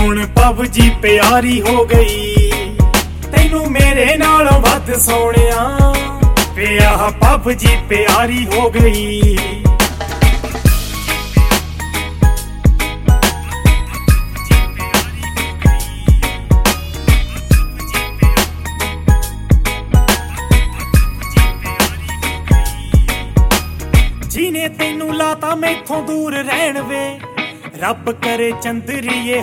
ਹੁਣ ਪਬਜੀ ਪਿਆਰੀ ਹੋ ਗਈ, ਤੈਨੂੰ ਮੇਰੇ ਨਾਲੋਂ ਵੱਧ ਸੋਹਣਿਆ ਪਿਆ ਪਬਜੀ ਪਿਆਰੀ ਹੋ ਗਈ। ਜਿਹਨੇ ਤੈਨੂੰ ਲਾਤਾ ਮੈਥੋਂ ਦੂਰ ਰਹਿਣ ਵੇ, ਰੱਬ ਕਰੇ ਚੰਦਰੀਏ